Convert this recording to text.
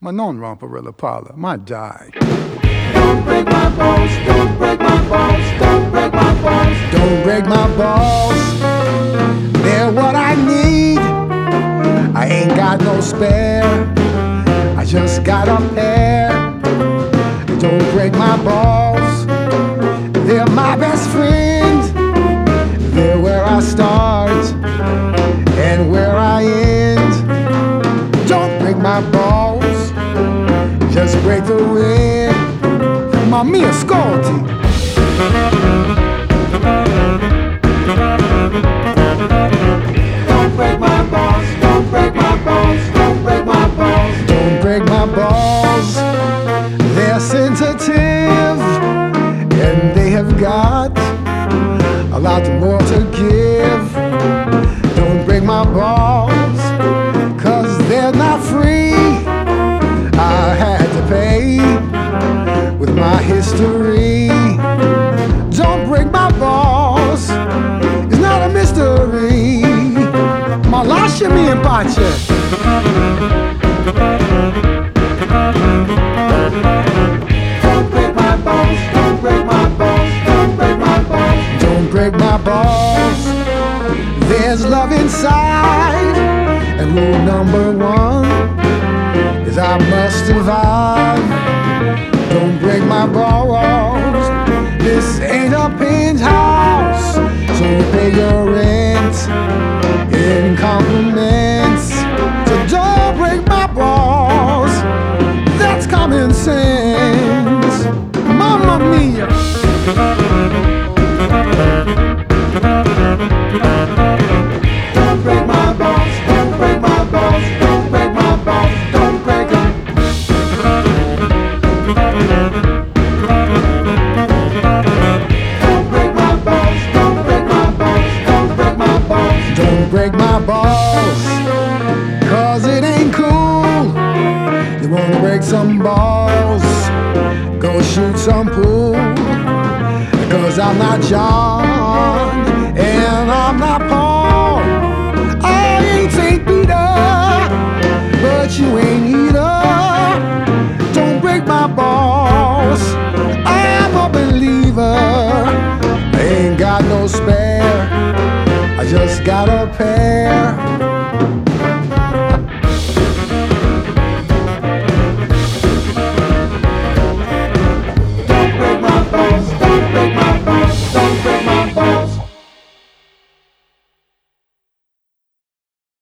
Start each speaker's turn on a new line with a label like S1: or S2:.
S1: ma non rompere le palle, ma dai.
S2: Don't break my balls, don't break my balls, don't break my balls.
S1: Don't break my balls, they're what I need. I ain't got no spare, I just got a pair. Don't break my balls, they're my best friend. They're where I start and where I end. Don't break my balls, just break the wind. Ma mia, ascolti.
S2: Don't break my balls, don't break my balls, don't break my balls.
S1: Don't break my balls, they're sensitive, and they have got a lot more to give. Don't break my balls, 'cause they're not free. I had to pay with my history. Don't break my balls, it's not a mystery. Ma lasciami in pace.
S2: Don't break my balls, don't break my balls, don't break my balls.
S1: Don't break my balls, there's love inside. And rule number one is I must survive. Don't break my balls, this ain't a penthouse, so you pay your rent in compliments. So don't break my balls, that's common sense. Mamma mia.
S2: Don't break my balls, don't break my balls, don't break my balls, don't break them. Don't break my balls, don't break my balls, don't break my balls.
S1: Don't break my balls, 'cause it ain't cool. You wanna break some balls, go shoot some pool. 'Cause I'm not John, and I'm not